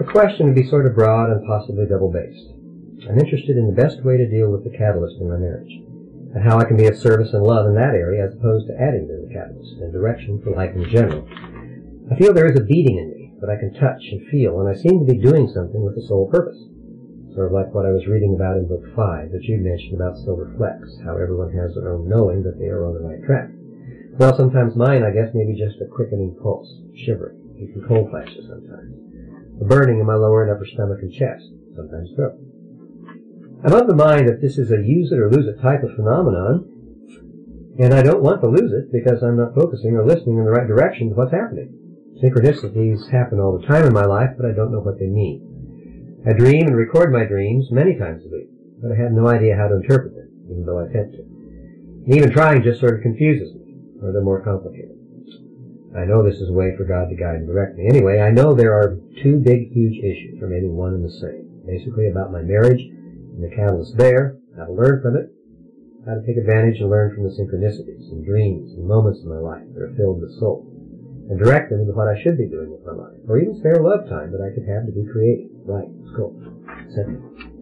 The question would be sort of broad and possibly double-based. I'm interested in the best way to deal with the catalyst in my marriage, and how I can be of service and love in that area as opposed to adding to the catalyst and direction for life in general. I feel there is a beating in me that I can touch and feel, and I seem to be doing something with a sole purpose. Sort of like what I was reading about in Book 5 that you mentioned about silver flecks, how everyone has their own knowing that they are on the right track. Well, sometimes mine, I guess, may be just a quickening pulse, shivering, even cold flashes sometimes. A burning in my lower and upper stomach and chest, sometimes throat. I'm of the mind that this is a use it or lose it type of phenomenon, and I don't want to lose it because I'm not focusing or listening in the right direction to what's happening. Synchronicities happen all the time in my life, but I don't know what they mean. I dream and record my dreams many times a week, but I have no idea how to interpret them, even though I attempt to. And even trying just sort of confuses me, or they're more complicated. I know this is a way for God to guide and direct me. Anyway, I know there are two big, huge issues, or maybe one and the same. Basically about my marriage and the catalyst there, how to learn from it, how to take advantage and learn from the synchronicities and dreams and moments in my life that are filled with soul, and direct them into what I should be doing with my life, or even spare love time that I could have to be creative, write, sculpt, etc.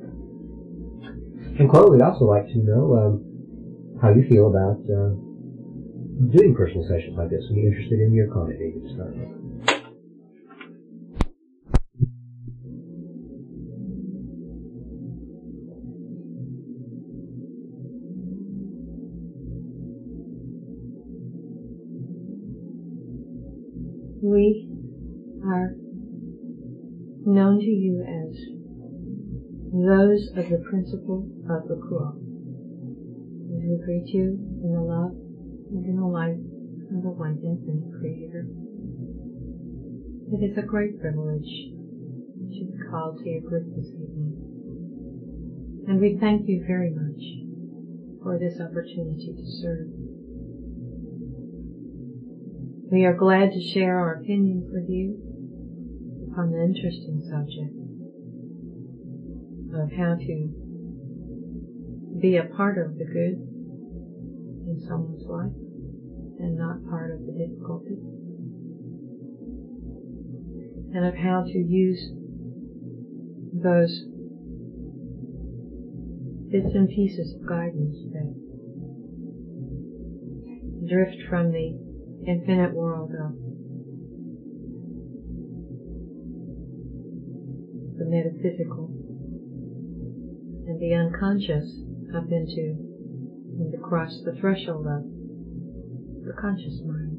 And Chloe, we'd also like to know how you feel about doing personal sessions like this. We'd be interested in your comment, maybe, to start with. We are known to you as those of the principle of the Kuo. As we greet you in the love and in the light of the one infinite Creator. It is a great privilege to be called to your group this evening. And we thank you very much for this opportunity to serve. We are glad to share our opinions with you on the interesting subject of how to be a part of the good in someone's life and not part of the difficulty, and of how to use those bits and pieces of guidance that drift from the infinite world of the metaphysical and the unconscious up into and across the threshold of the conscious mind.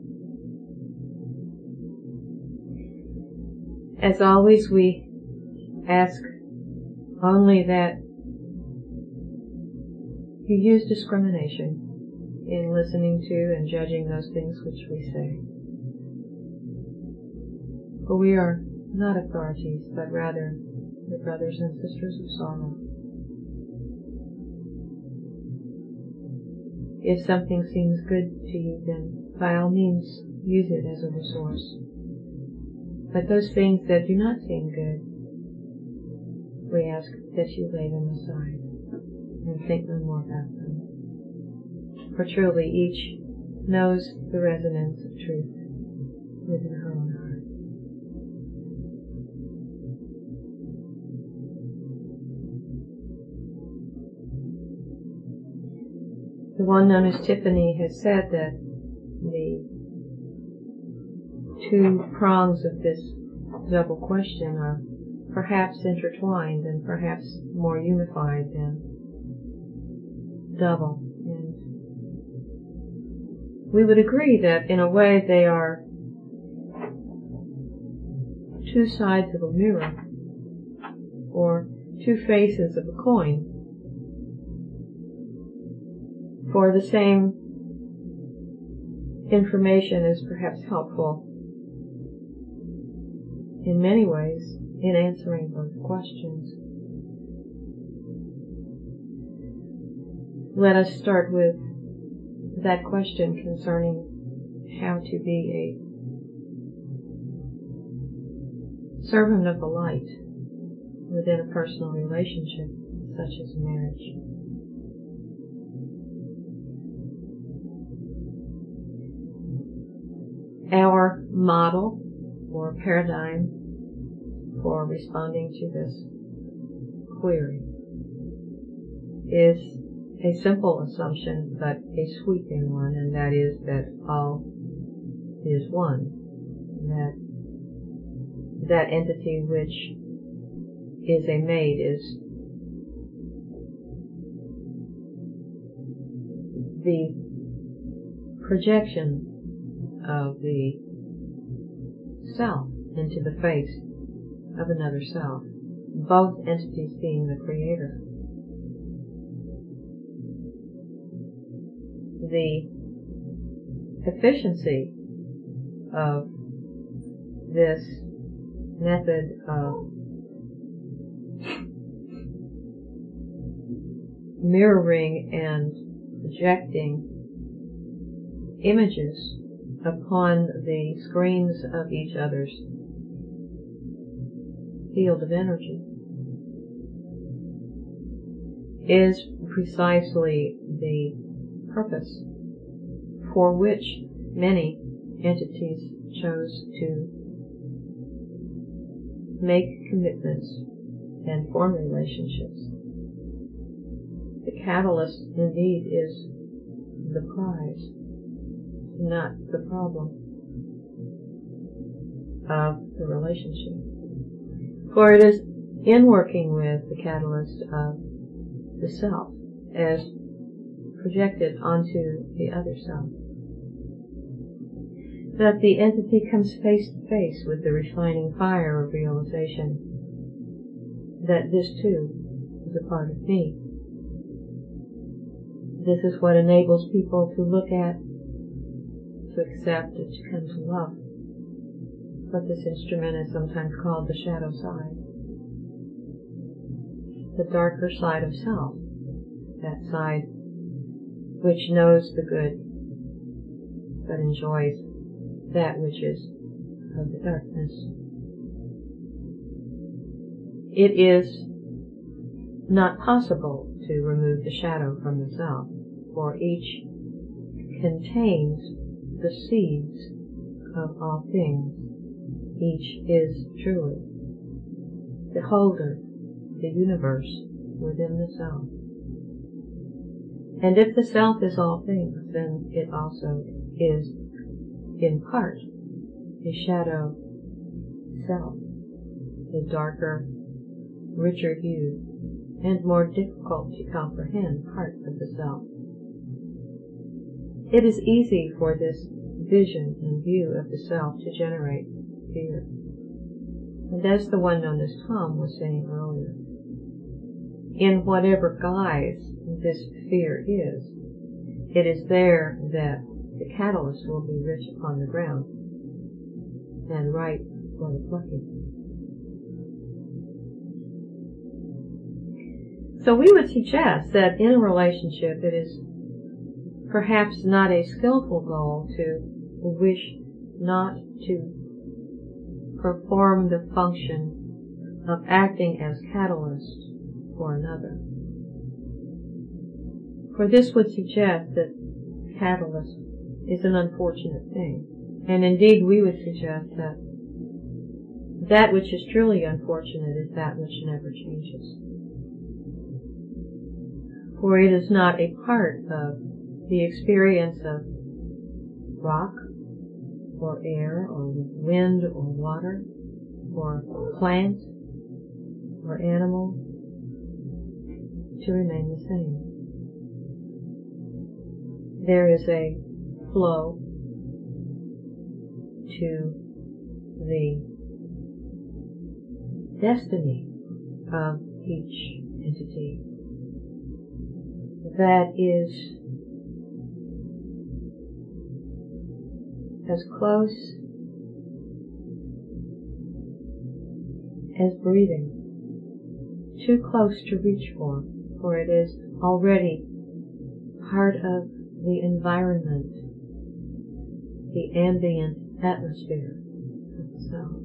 As always, we ask only that you use discrimination in listening to and judging those things which we say. For we are not authorities, but rather the brothers and sisters of sorrow. If something seems good to you, then by all means use it as a resource. But those things that do not seem good, we ask that you lay them aside and think no more about them. For truly each knows the resonance of truth within her own heart. The one known as Tiffany has said that the two prongs of this double question are perhaps intertwined and perhaps more unified than double. And we would agree that in a way they are two sides of a mirror or two faces of a coin. For the same information is perhaps helpful in many ways in answering both questions. Let us start with that question concerning how to be a servant of the light within a personal relationship such as marriage. Our model or paradigm for responding to this query is a simple assumption, but a sweeping one, and that is that all is one. That entity which is a maid is the projection of the self into the face of another self, both entities being the creator. The efficiency of this method of mirroring and projecting images upon the screens of each other's field of energy is precisely the purpose for which many entities chose to make commitments and form relationships. The catalyst indeed is the prize, not the problem of the relationship. For it is in working with the catalyst of the self as projected onto the other self that the entity comes face to face with the refining fire of realization that this too is a part of me. This is what enables people to look at, to accept, and to come to love what this instrument is sometimes called the shadow side, the darker side of self, that side which knows the good but enjoys that which is of the darkness. It is not possible to remove the shadow from the self, for each contains the seeds of all things. Each is truly the holder, the universe within the self. And if the self is all things, then it also is in part a shadow self, a darker, richer hued, and more difficult to comprehend part of the self. It is easy for this vision and view of the self to generate fear. And as the one known as Tom was saying earlier, in whatever guise this fear is, it is there that the catalyst will be rich upon the ground and ripe for the plucking. So we would suggest that in a relationship it is perhaps not a skillful goal to wish not to perform the function of acting as catalyst for another. For this would suggest that catalyst is an unfortunate thing. And indeed we would suggest that that which is truly unfortunate is that which never changes. For it is not a part of the experience of rock, or air, or wind, or water, or plant, or animal to remain the same. There is a flow to the destiny of each entity that is as close as breathing, too close to reach for it is already part of the environment, the ambient atmosphere of the self.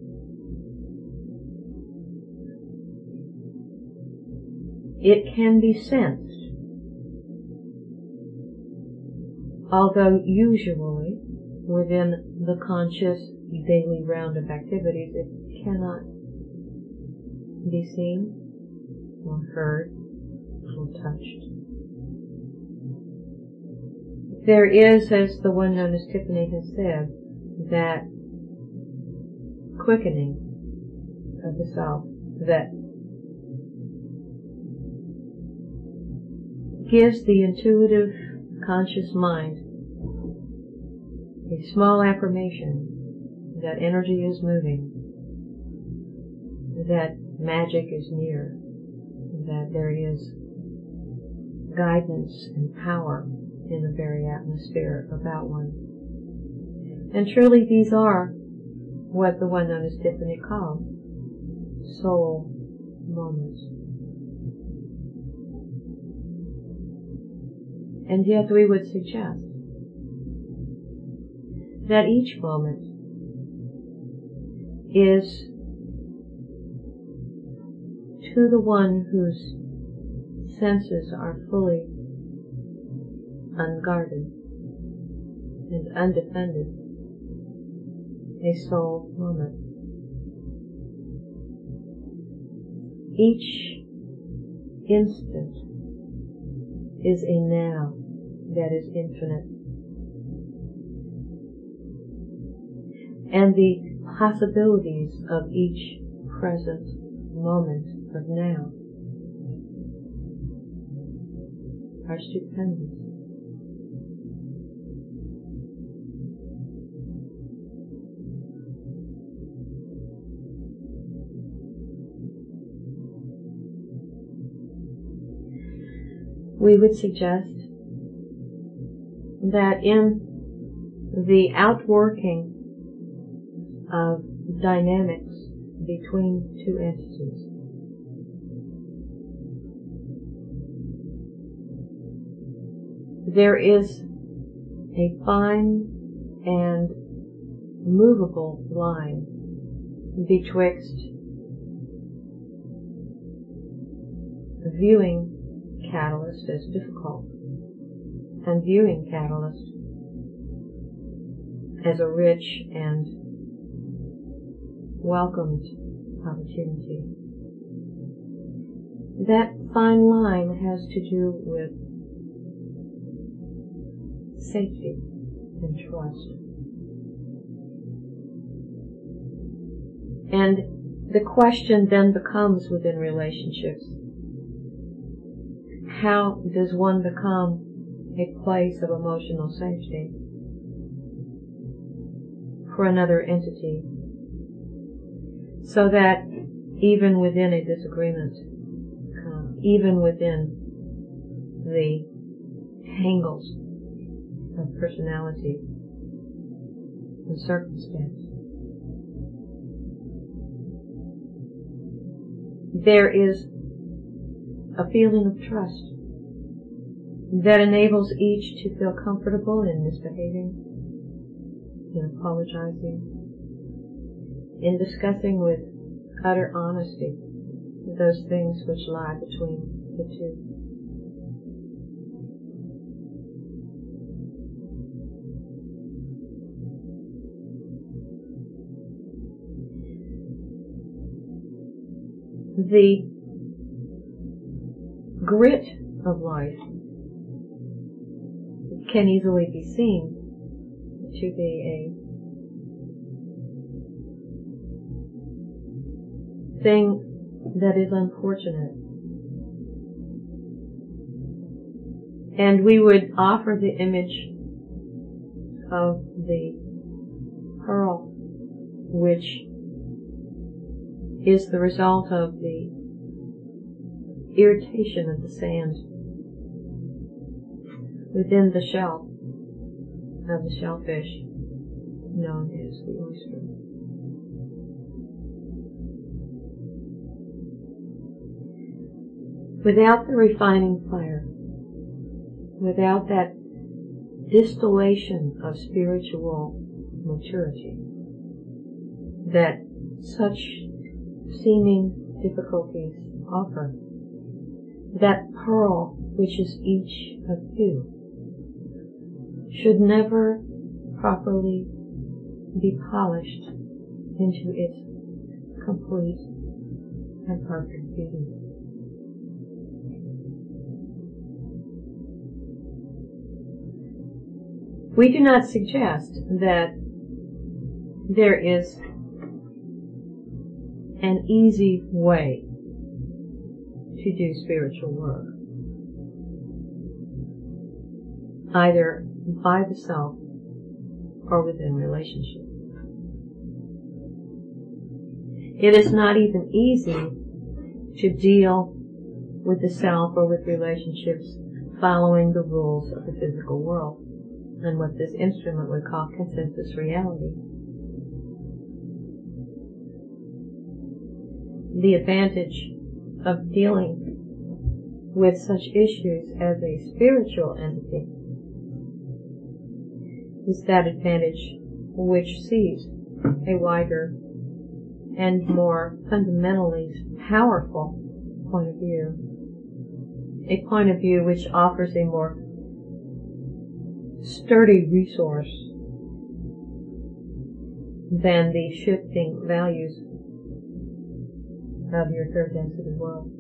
It can be sensed, although usually within the conscious daily round of activities it cannot be seen or heard or touched. There is, as the one known as Tiffany has said, that quickening of the self that gives the intuitive, conscious mind a small affirmation that energy is moving, that magic is near, that there is guidance and power in the very atmosphere about one. And truly these are what the one known as Tiffany called soul moments. And yet we would suggest that each moment is to the one whose senses are fully unguarded and undefended, a soul moment. Each instant is a now that is infinite. And the possibilities of each present moment of now are stupendous. We would suggest that in the outworking of dynamics between two entities, there is a fine and movable line betwixt viewing catalyst as difficult and viewing catalyst as a rich and welcomed opportunity. That fine line has to do with safety and trust. And the question then becomes within relationships, how does one become a place of emotional safety for another entity, so that even within a disagreement, even within the tangles of personality and circumstance, there is a feeling of trust that enables each to feel comfortable in misbehaving, in apologizing, in discussing with utter honesty those things which lie between the two. The grit of life can easily be seen to be a thing that is unfortunate. And we would offer the image of the pearl, which is the result of the irritation of the sand within the shell of the shellfish known as the oyster. Without the refining fire, without that distillation of spiritual maturity that such seeming difficulties offer, that pearl which is each of you should never properly be polished into its complete and perfect beauty. We do not suggest that there is an easy way to do spiritual work, either by the self or within relationship. It is not even easy to deal with the self or with relationships following the rules of the physical world and what this instrument would call consensus reality. The advantage of dealing with such issues as a spiritual entity is that advantage which sees a wider and more fundamentally powerful point of view, a point of view which offers a more sturdy resource than the shifting values of your third density world.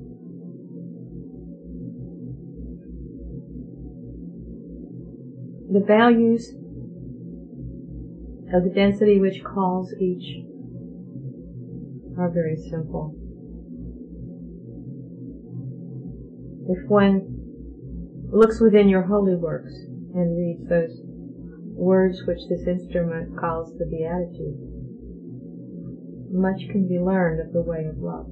The values of the density which calls each are very simple. If one looks within your holy works and reads those words which this instrument calls the Beatitudes, much can be learned of the way of love.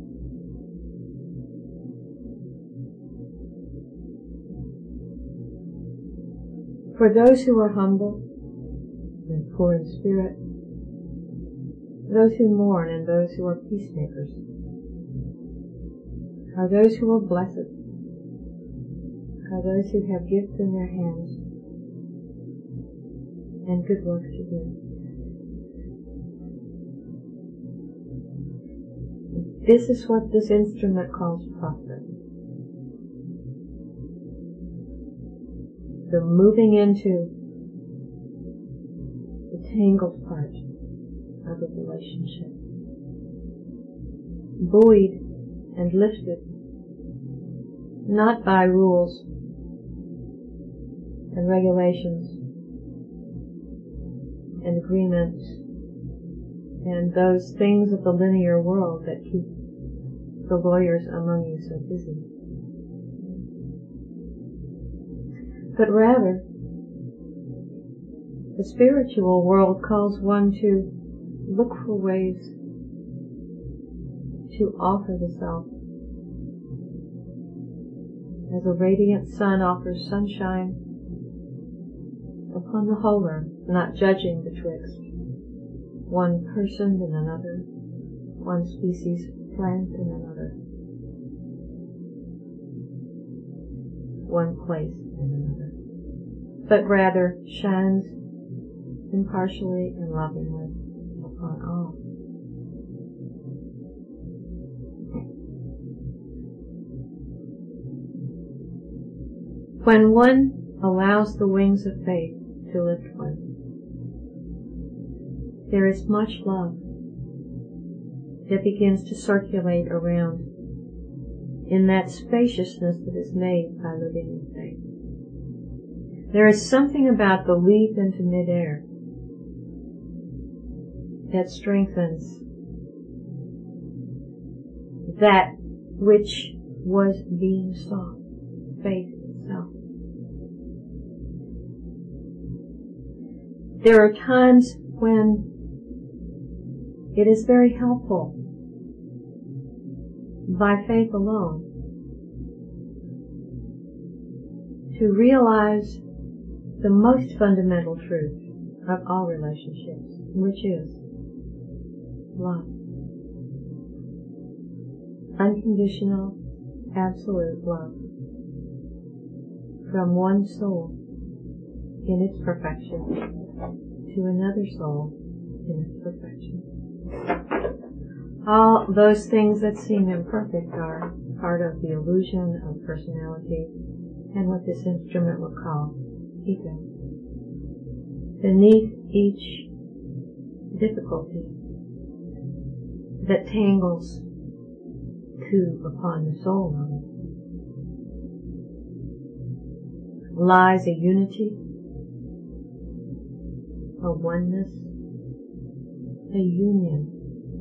For those who are humble and poor in spirit, those who mourn and those who are peacemakers, are those who are blessed, are those who have gifts in their hands and good work to do. This is what this instrument calls prophet. The moving into the tangled part of a relationship, buoyed and lifted not by rules and regulations and agreements and those things of the linear world that keep the lawyers among you so busy, but rather the spiritual world calls one to look for ways to offer the self as a radiant sun offers sunshine upon the wholer, not judging betwixt one person and another, one species plant and another, one place and another, but rather shines impartially and lovingly upon all. When one allows the wings of faith to lift one, there is much love that begins to circulate around in that spaciousness that is made by living in faith. There is something about the leap into midair that strengthens that which was being sought, faith itself. There are times when it is very helpful, by faith alone, to realize the most fundamental truth of all relationships, which is love. Unconditional, absolute love from one soul in its perfection to another soul in its perfection. All those things that seem imperfect are part of the illusion of personality and what this instrument will call ego. Beneath each difficulty that tangles coup upon the soul level, lies a unity, a oneness, a union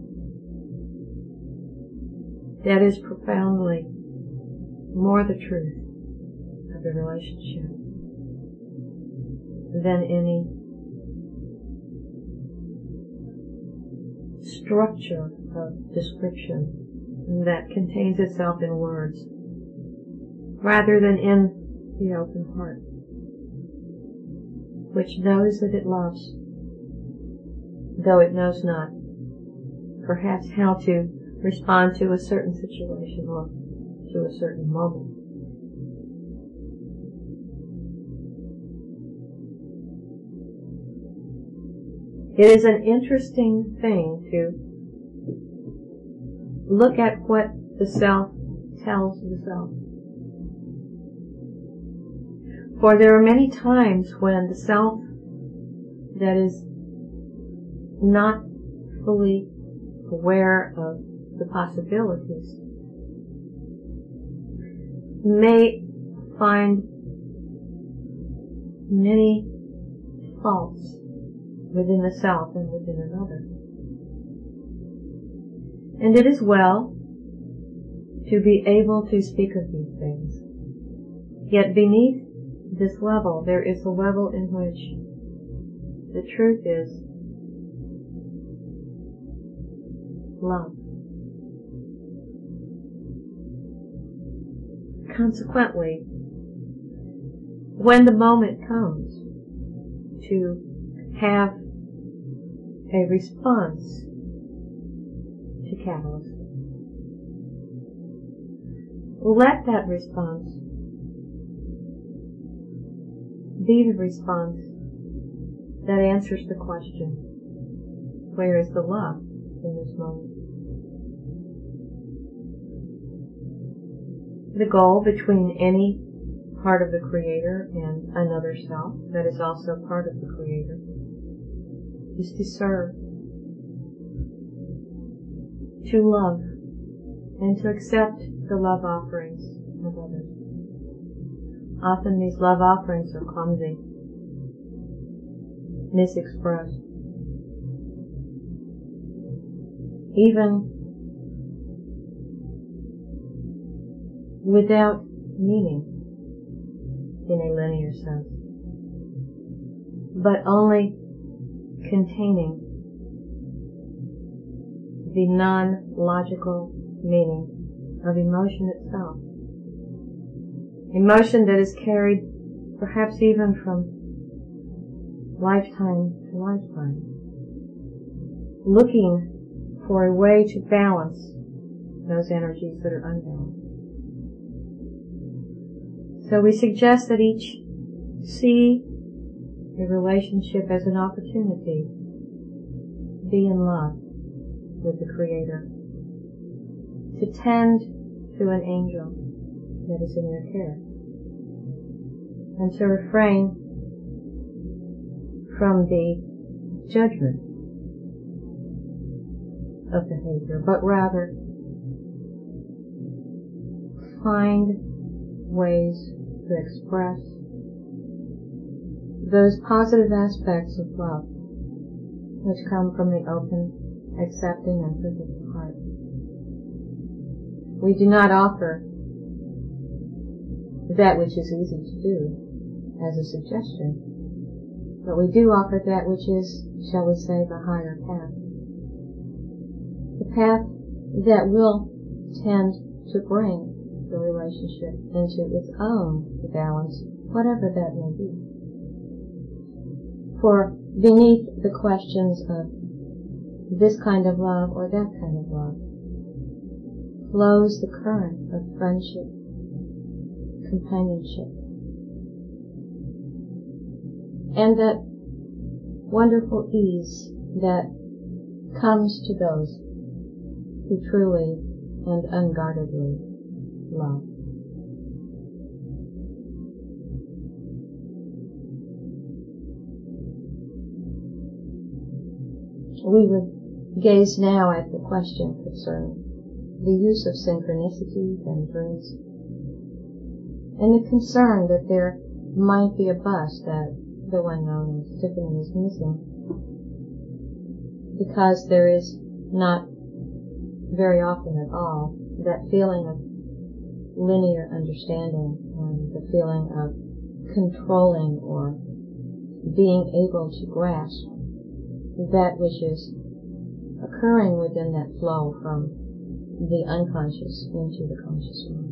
that is profoundly more the truth of the relationship than any structure of description that contains itself in words, rather than in the open heart, which knows that it loves, though it knows not perhaps how to respond to a certain situation or to a certain moment. It is an interesting thing to look at what the self tells the self. For there are many times when the self that is not fully aware of the possibilities may find many faults within the self and within another. And it is well to be able to speak of these things. Yet beneath this level, there is a level in which the truth is love. Consequently, when the moment comes to have a response to catalyst, let that response be the response that answers the question, where is the love in this moment? The goal between any part of the Creator and another self that is also part of the Creator is to serve, to love, and to accept the love offerings of others. Often these love offerings are clumsy, misexpressed, even without meaning in a linear sense, but only containing the non-logical meaning of emotion itself. Emotion that is carried perhaps even from lifetime to lifetime, looking for a way to balance those energies that are unbalanced. So we suggest that each see a relationship as an opportunity to be in love with the Creator, to tend to an angel that is in your care, and to refrain from the judgment of behavior, but rather find ways to express those positive aspects of love which come from the open, accepting, and forgiving heart. We do not offer that which is easy to do as a suggestion, but we do offer that which is, shall we say, the higher path. The path that will tend to bring the relationship into its own balance, whatever that may be. For beneath the questions of this kind of love or that kind of love flows the current of friendship, companionship, and that wonderful ease that comes to those who truly and unguardedly love. We would gaze now at the question concerning the use of synchronicities and dreams, and the concern that there might be a bus that the one known as Tiffany is missing, because there is not very often at all that feeling of linear understanding and the feeling of controlling or being able to grasp that which is occurring within that flow from the unconscious into the conscious mind.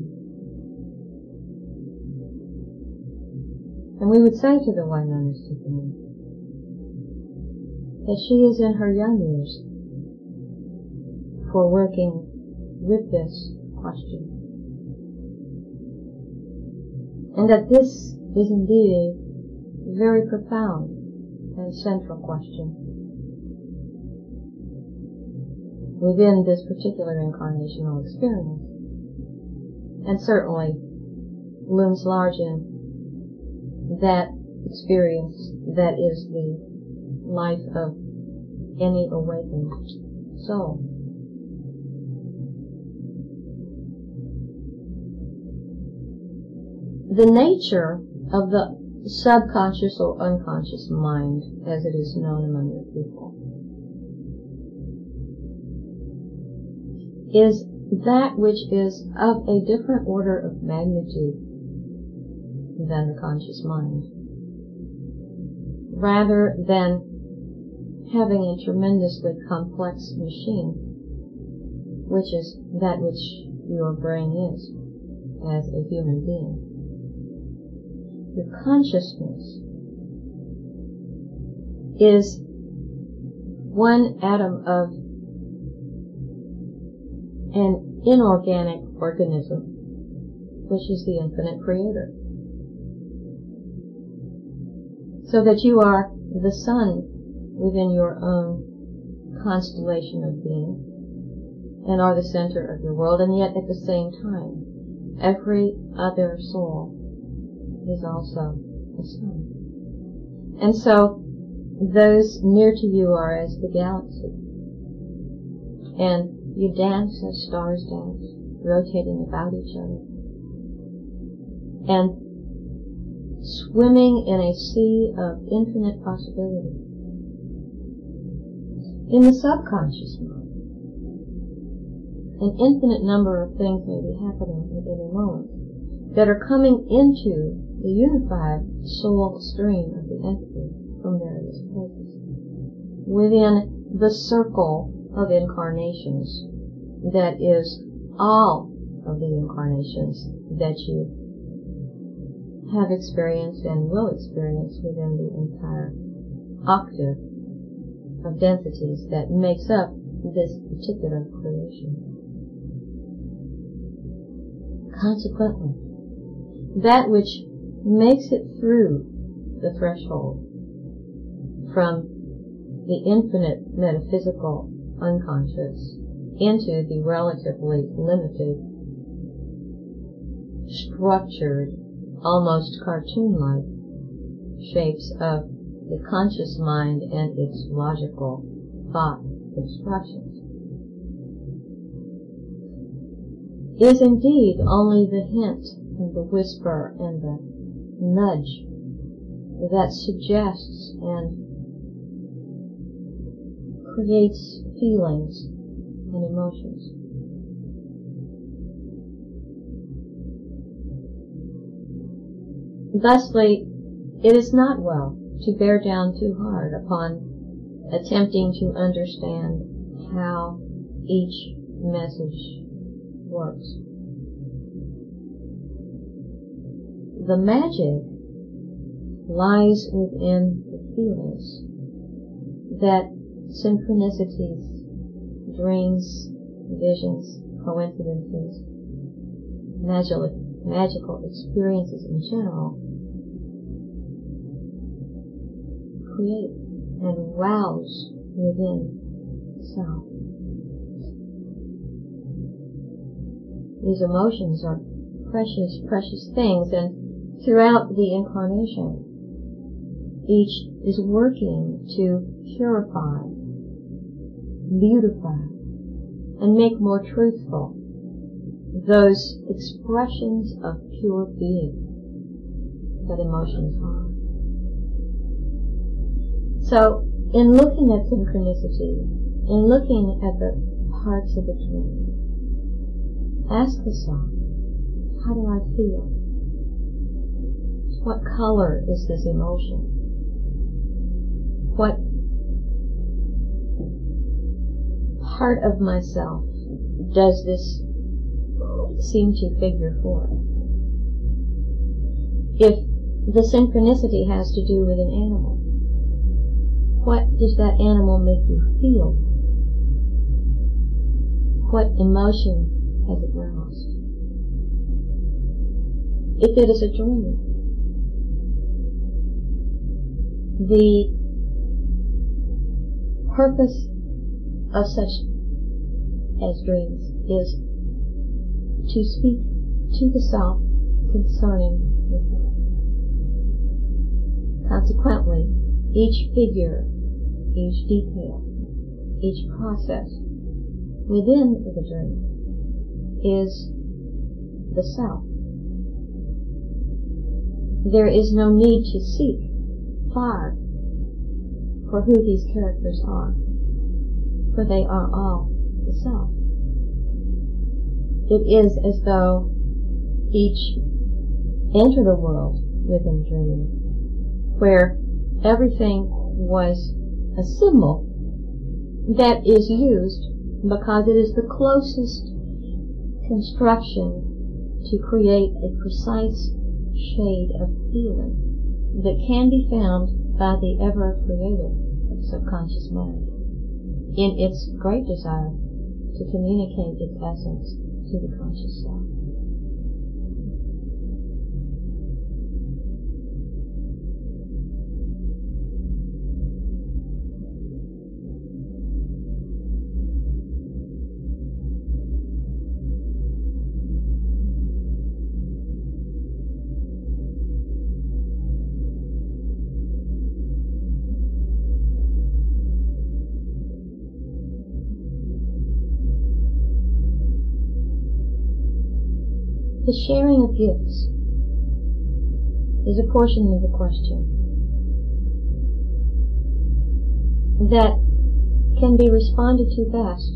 And we would say to the one known as Tiffany that she is in her young years for working with this question, and that this is indeed a very profound and central question within this particular incarnational experience, and certainly looms large in that experience that is the life of any awakened soul. The nature of the subconscious or unconscious mind, as it is known among the people, is that which is of a different order of magnitude than the conscious mind, rather than having a tremendously complex machine, which is that which your brain is as a human being. Your consciousness is one atom of an inorganic organism, which is the infinite creator. So that you are the sun within your own constellation of being and are the center of your world, and yet at the same time every other soul is also the sun. And so those near to you are as the galaxy, and you dance as stars dance, rotating about each other and swimming in a sea of infinite possibility. In the subconscious mind, an infinite number of things may be happening at any moment that are coming into the unified soul stream of the entity from various places within the circle of incarnations that is all of the incarnations that you have experienced and will experience within the entire octave of densities that makes up this particular creation. Consequently, that which makes it through the threshold from the infinite metaphysical unconscious into the relatively limited, structured, almost cartoon-like shapes of the conscious mind and its logical thought expressions is indeed only the hint and the whisper and the nudge that suggests and creates feelings and emotions. Thusly, it is not well to bear down too hard upon attempting to understand how each message works. The magic lies within the feelings that synchronicities, dreams, visions, coincidences, magical experiences in general create and rouse within self. These emotions are precious, precious things, and throughout the incarnation, each is working to purify, beautify, and make more truthful those expressions of pure being that emotions are. So, in looking at synchronicity, in looking at the parts of a dream, ask yourself, how do I feel? What color is this emotion? What part of myself does this seem to figure for? If the synchronicity has to do with an animal, what does that animal make you feel? What emotion has it roused? If it is a dream, the purpose of such as dreams is to speak to the self concerning the self. Consequently, each figure, each detail, each process within the dream is the self. There is no need to seek far for who these characters are, for they are all the self. It is as though each entered a world within dreaming where everything was a symbol that is used because it is the closest construction to create a precise shade of feeling that can be found by the ever-creative subconscious mind in its great desire to communicate its essence to the conscious self. The sharing of gifts is a portion of the question that can be responded to best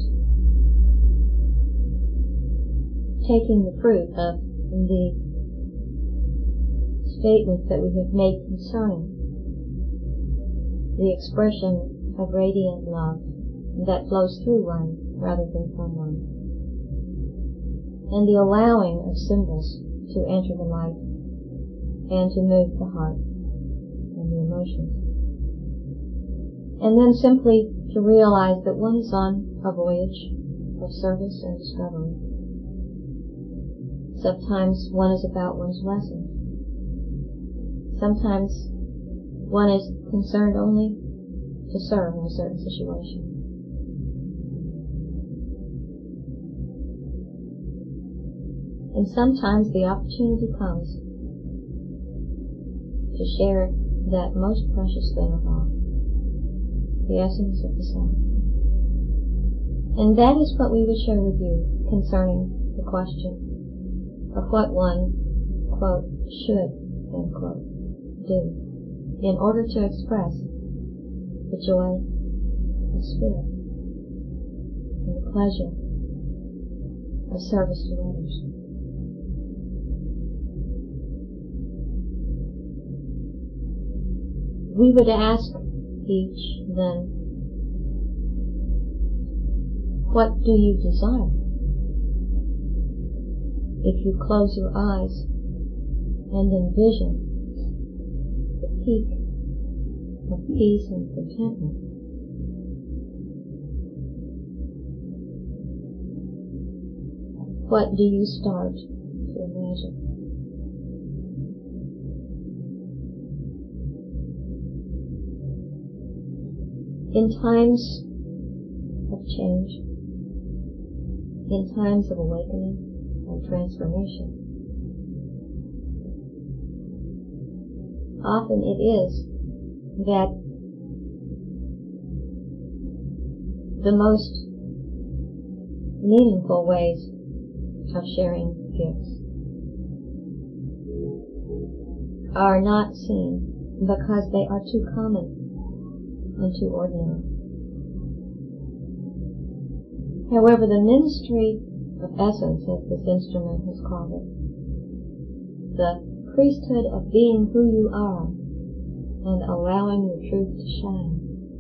taking the fruit of the statements that we have made concerning the expression of radiant love that flows through one rather than from one, and the allowing of symbols to enter the life and to move the heart and the emotions. And then simply to realize that one is on a voyage of service and discovery. Sometimes one is about one's lessons. Sometimes one is concerned only to serve in a certain situation. And sometimes the opportunity comes to share that most precious thing of all, the essence of the self. And that is what we would share with you concerning the question of what one, quote, should, end quote, do in order to express the joy of spirit and the pleasure of service to others. We would ask each, then, what do you desire? If you close your eyes and envision the peak of peace and contentment, what do you start to imagine? In times of change, in times of awakening and transformation, often it is that the most meaningful ways of sharing gifts are not seen because they are too common and too ordinary. However, the ministry of essence, as this instrument has called it, the priesthood of being who you are and allowing your truth to shine,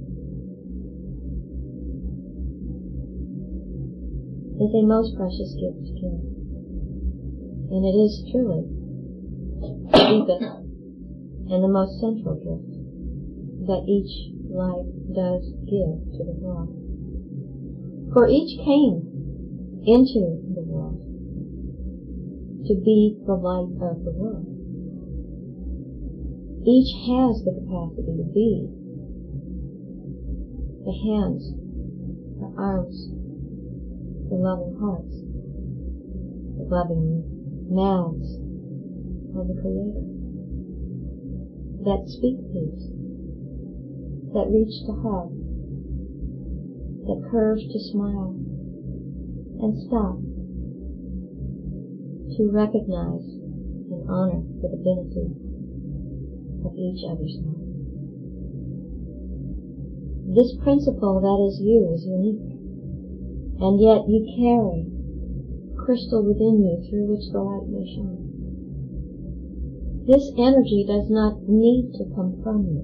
is a most precious gift to give. And it is truly the deepest and the most central gift that each life does give to the world. For each came into the world to be the light of the world. Each has the capacity to be the hands, the arms, the loving hearts, the loving mouths of the Creator, that speak peace, that reach to hug, that curve to smile, and stop to recognize and honor the divinity of each other's life. This principle that is you is unique, and yet you carry crystal within you through which the light may shine. This energy does not need to come from you.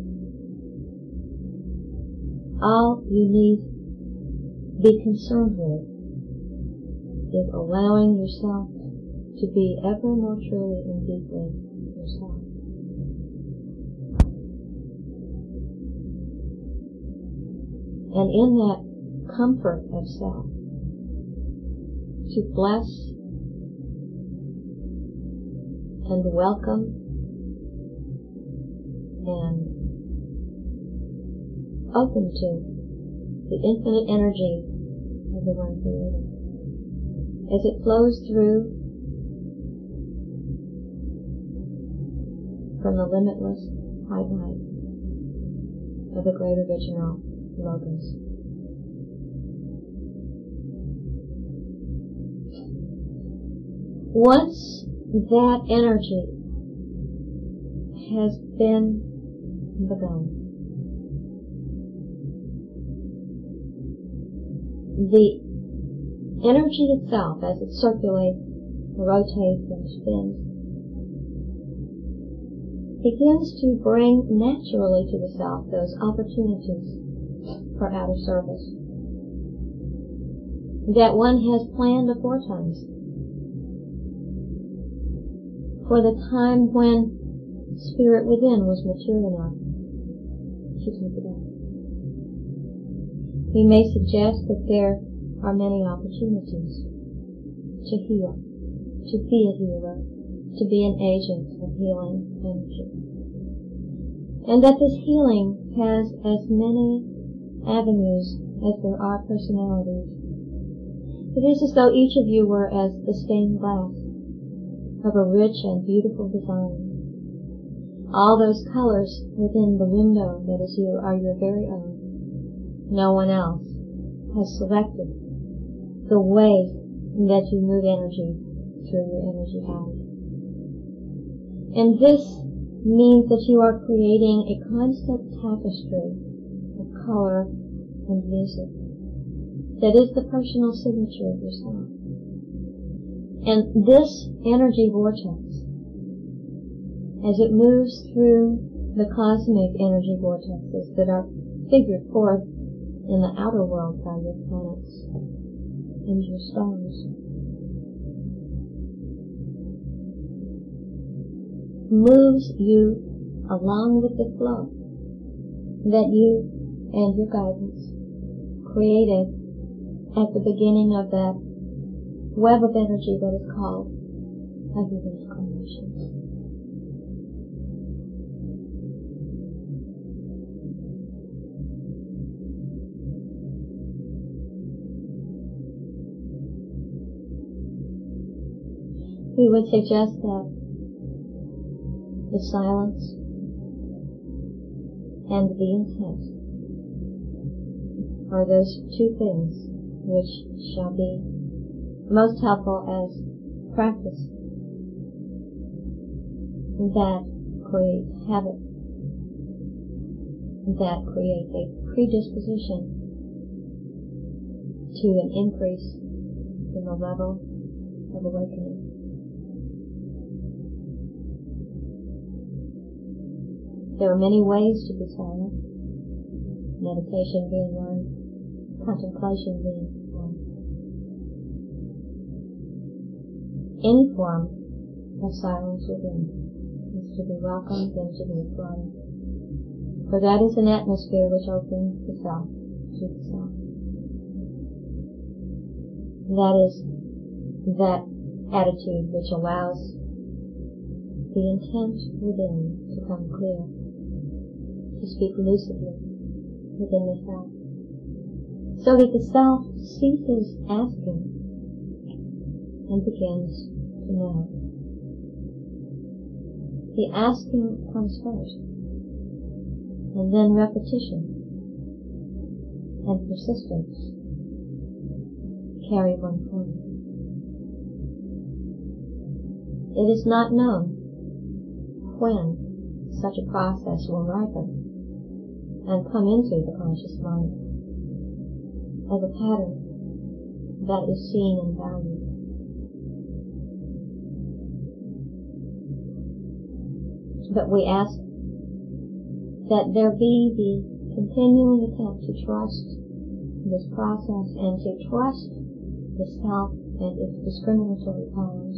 All you need be concerned with is allowing yourself to be ever more truly and deeply yourself. And in that comfort of self, to bless and welcome and open to the infinite energy of the One Creator as it flows through from the limitless high light of the great original Logos. Once that energy has been begun, the energy itself, as it circulates, rotates, and spins, begins to bring naturally to the self those opportunities for outer service that one has planned aforetimes, for the time when spirit within was mature enough to take it up. We may suggest that there are many opportunities to heal, to be a healer, to be an agent of healing energy. And that this healing has as many avenues as there are personalities. It is as though each of you were as the stained glass of a rich and beautiful design. All those colors within the window that is you are your very own. No one else has selected the way that you move energy through your energy body. And this means that you are creating a constant tapestry of color and music that is the personal signature of yourself. And this energy vortex, as it moves through the cosmic energy vortexes that are figured forth in the outer world by your planets and your stars, moves you along with the flow that you and your guidance created at the beginning of that web of energy that is called a human incarnation. We would suggest that the silence and the intent are those two things which shall be most helpful as practice that creates habit, that creates a predisposition to an increase in the level of awakening. There are many ways to be silent, meditation being one, contemplation being one. Any form of silence within is to be welcomed and to be applauded, for that is an atmosphere which opens the self to the self. That is that attitude which allows the intent within to come clear, to speak lucidly within the self, so that the self ceases asking and begins to know. The asking comes first, and then repetition and persistence carry one forward. It is not known when such a process will ripen and come into the conscious mind as a pattern that is seen and valued. But we ask that there be the continuing attempt to trust this process and to trust the self and its discriminatory powers.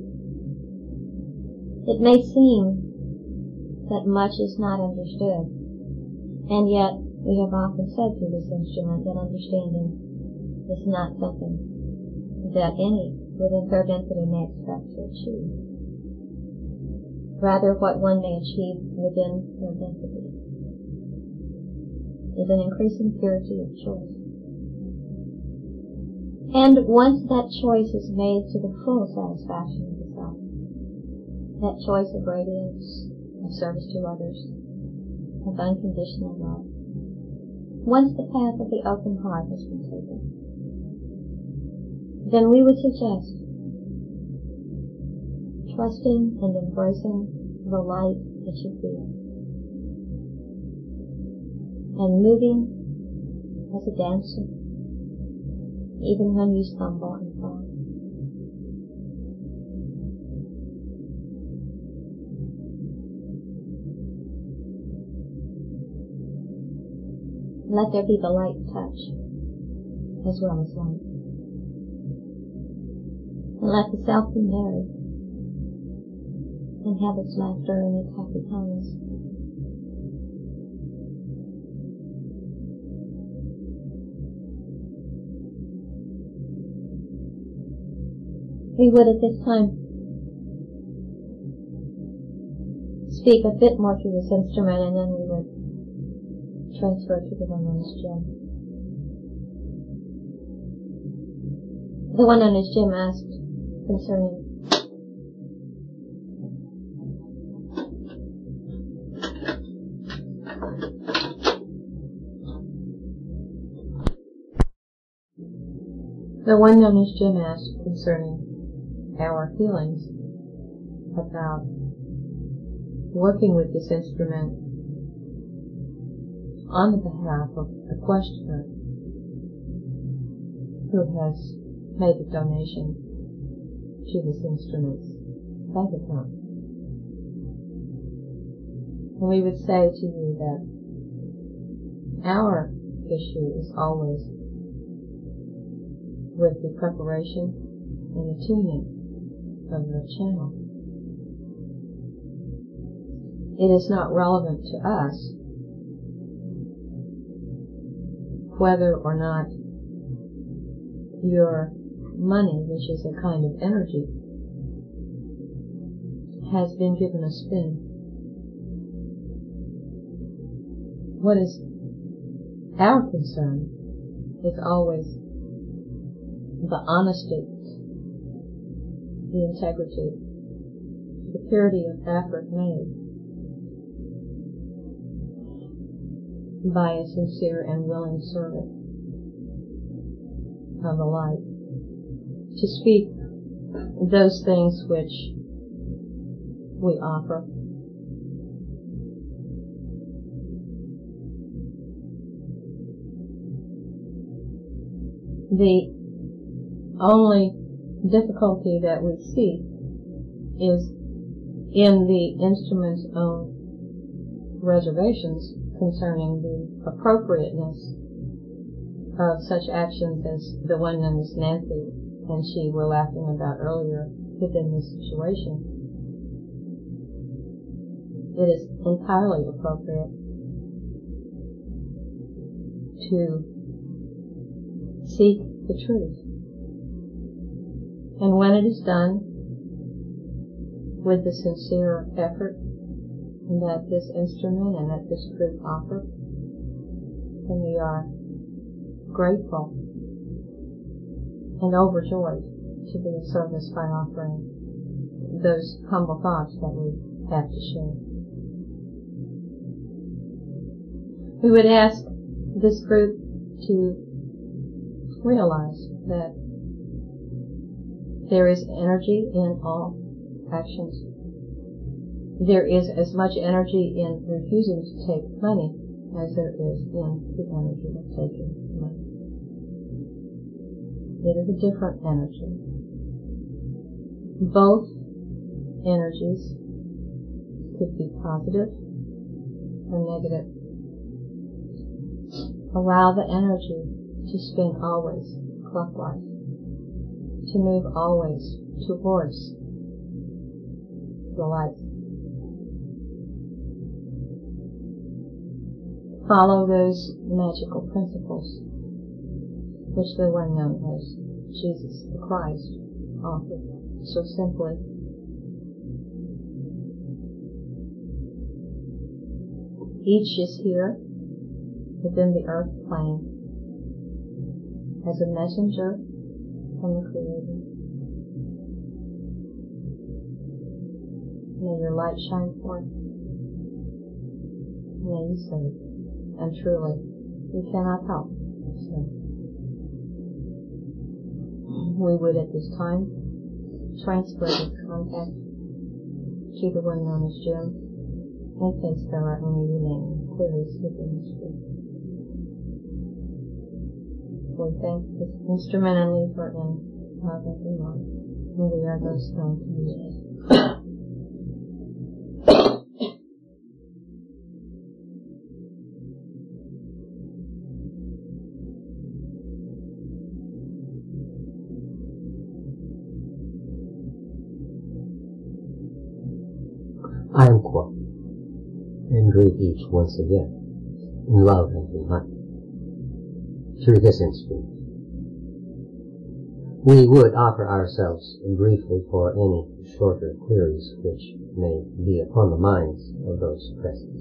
It may seem that much is not understood, and yet we have often said through this instrument that understanding is not something that any within third density may expect to achieve. Rather, what one may achieve within third density is an increasing purity of choice. And once that choice is made to the full satisfaction of the self, that choice of radiance, of service to others, of unconditional love, once the path of the open heart has been taken, then we would suggest trusting and embracing the light that you feel, and moving as a dancer, even when you stumble and fall. Let there be the light touch as well as light. And let the self be merry and have its laughter and its happy times. We would at this time speak a bit more through this instrument, and then we would transfer to the one known as Jim. The one known as Jim asked concerning our feelings about working with this instrument on the behalf of a questioner who has made a donation to this instrument's bank account. And we would say to you that our issue is always with the preparation and the tuning of the channel. It is not relevant to us whether or not your money, which is a kind of energy, has been given a spin. What is our concern is always the honesty, the integrity, the purity of effort made by a sincere and willing servant of the light, to speak those things which we offer. The only difficulty that we see is in the instrument's own reservations concerning the appropriateness of such actions as the one known as Nancy and she were laughing about earlier within this situation. It is entirely appropriate to seek the truth. And when it is done with the sincere effort that this instrument and that this group offer, then we are grateful and overjoyed to be of service by offering those humble thoughts that we have to share. We would ask this group to realize that there is energy in all actions. There is as much energy in refusing to take money as there is in the energy of taking money. It is a different energy. Both energies could be positive or negative. Allow the energy to spin always clockwise, to move always towards the light. Follow those magical principles which the one known as Jesus the Christ offered so simply. Each is here within the earth plane as a messenger from the Creator. May your light shine forth. May you serve. And truly, we cannot help but serve. We would at this time transfer this contact to the one known as Jim in case there are any remaining queries within this group. We thank this instrument and leave her in love and light, and we are those known to you. I am Kwa, and greet each once again in love and in light. Through this instrument, we would offer ourselves briefly for any shorter queries which may be upon the minds of those present.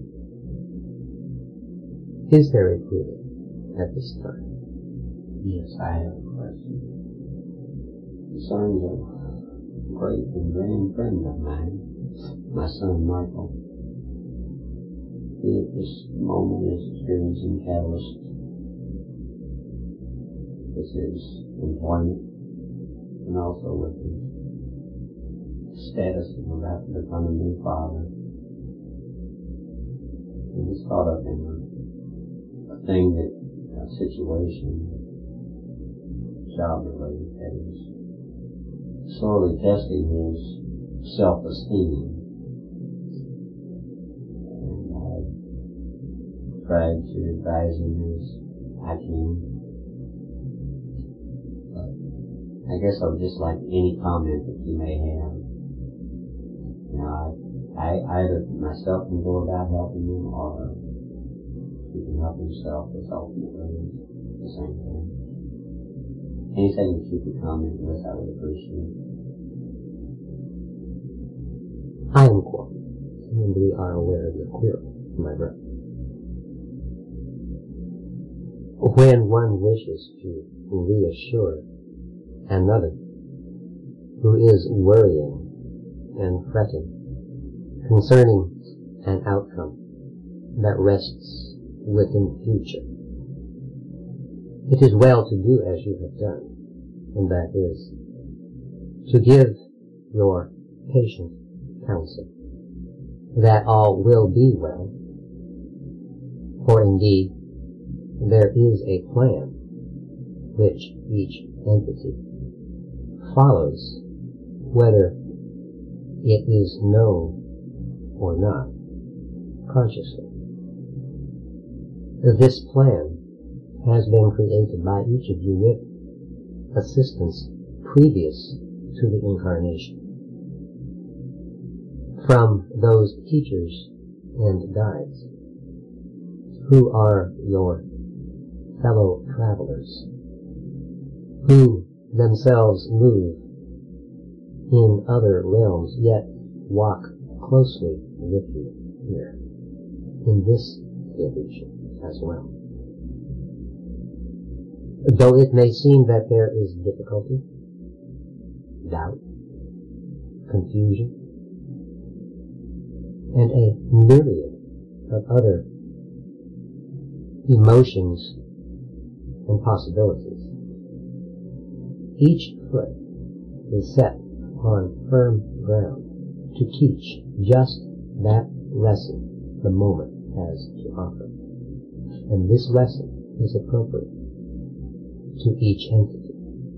Is there a query at this time? Yes, I have a question. Concerns a great and grand friend of mine, my son Michael. He at this moment is experiencing catalyst with his employment and also with his status of about to become a new father. And he's caught up in a situation, job related, that is sorely testing his self-esteem. Tried to advise him as I can. But I guess I would just like any comment that you may have. You know, I either myself can go about helping him or he can help himself. It's ultimately the same thing. Anything that you could comment with, I would appreciate. I am Kwa, and we are aware of your query, my brother. When one wishes to reassure another who is worrying and fretting concerning an outcome that rests within the future, it is well to do as you have done, and that is to give your patient counsel that all will be well, for indeed there is a plan which each entity follows, whether it is known or not, consciously. This plan has been created by each of you with assistance previous to the incarnation from those teachers and guides who are your fellow travelers, who themselves move in other realms, yet walk closely with you here, in this illusion as well. Though it may seem that there is difficulty, doubt, confusion, and a myriad of other emotions and possibilities, each foot is set on firm ground to teach just that lesson the moment has to offer. And this lesson is appropriate to each entity.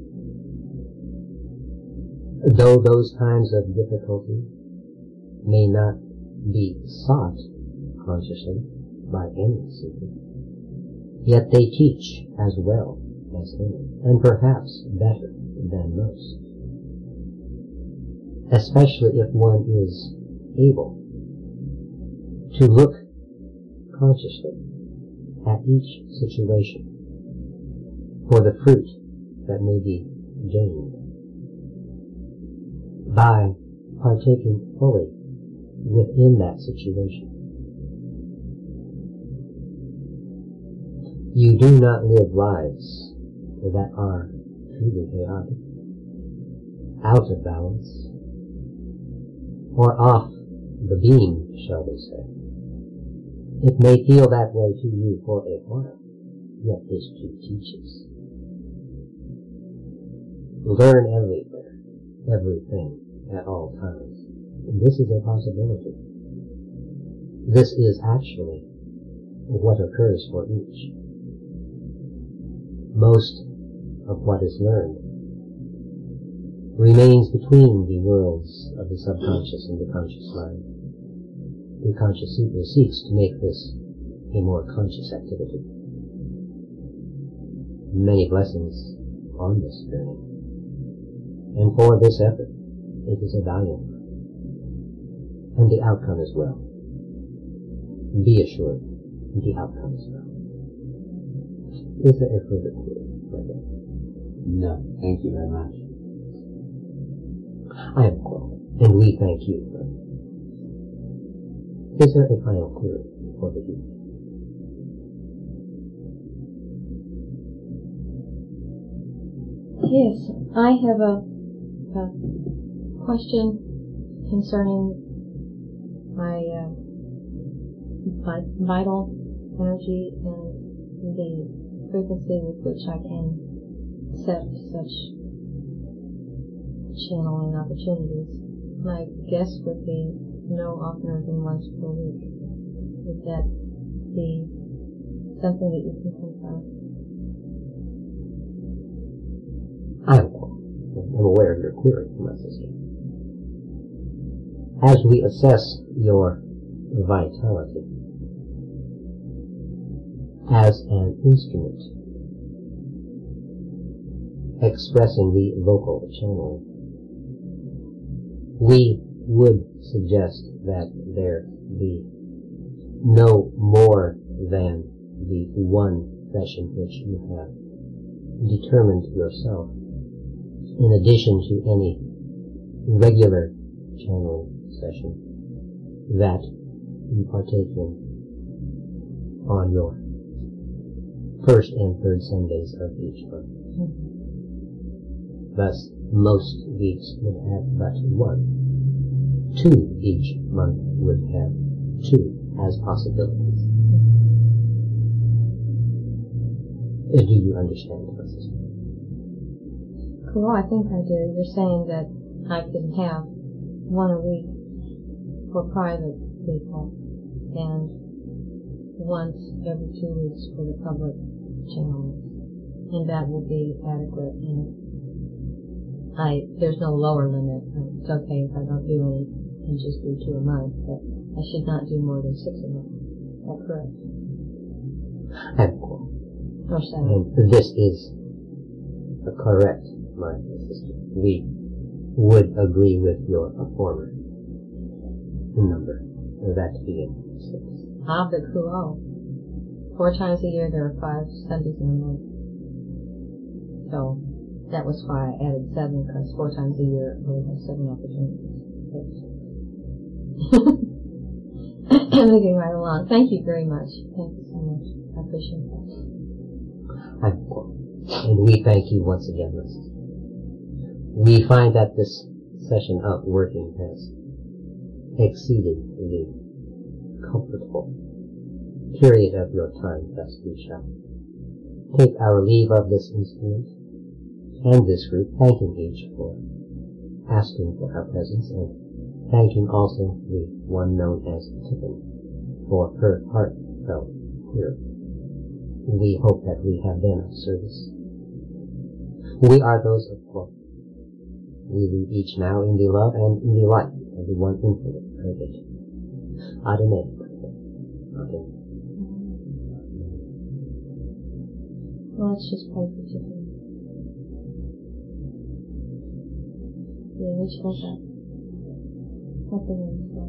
Though those times of difficulty may not be sought consciously by any seeker, yet they teach as well as any, and perhaps better than most, especially if one is able to look consciously at each situation for the fruit that may be gained by partaking fully within that situation. You do not live lives that are truly chaotic, out of balance, or off the beam, shall we say. It may feel that way to you for a while, yet this too teaches. Learn everywhere, everything, at all times. This is a possibility. This is actually what occurs for each. Most of what is learned remains between the worlds of the subconscious and the conscious mind. The conscious seeker seeks to make this a more conscious activity. Many blessings on this journey. And for this effort, it is a valiant one. And the outcome is well. Be assured, the outcome is well. Is there a further query? No, thank you very much. I am quoted, and we thank you. Is there a final query for the youth? Yes, I have a question concerning my vital energy and the frequency with which I can accept such channeling opportunities. My guess would be no oftener than once per week. Would that be something that you can confirm? I'm aware of your query, my sister. As we assess your vitality as an instrument expressing the vocal channeling, we would suggest that there be no more than the one session which you have determined yourself, in addition to any regular channeling session that you partake in on your first and third Sundays of each month. Thus, most weeks would have but one. 2 each month would have 2 as possibilities. Do you understand, my sister? Cool, I think I do. You're saying that I can have one a week for private people and once every 2 weeks for the public channels. And that will be adequate. And there's no lower limit. It's okay if I don't do any and just do 2 a month, but I should not do more than 6 a month. Is that correct? Adequate. Or 7. And this is correct, my sister. We would agree with your former number. That to begin 6. Ah, but cool. 4 times a year, there are 5 Sundays in a month. So that was why I added 7, because 4 times a year we have 7 opportunities. Moving right along. Thank you very much. Thank you so much. I appreciate that. And we thank you once again, Mrs. We find that this session of working has exceeded the comfortable period of your time, thus we shall take our leave of this instrument and this group, thanking each for asking for our presence, and thanking also the one known as Tiffany for her heartfelt prayer. We hope that we have been of service. We are those of God. We live each now in the love and in the light of the one infinite perfect. Adonai. Amen. Well, let's just pray for Tiffany. The image goes up. Let the wind flow.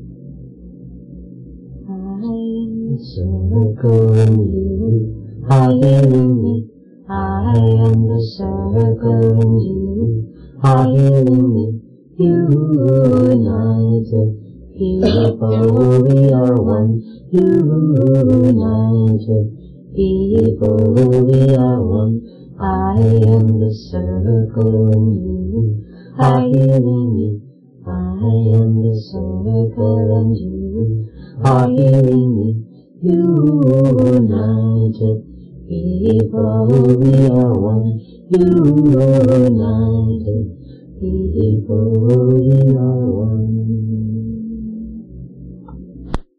I am the circle in you, are healing me. I am the circle in you, are healing me. United people, we are one. United people, we are one. I am the circle in you, are healing me. I am the circle and you are healing me. United people, we are one. United people, we are one.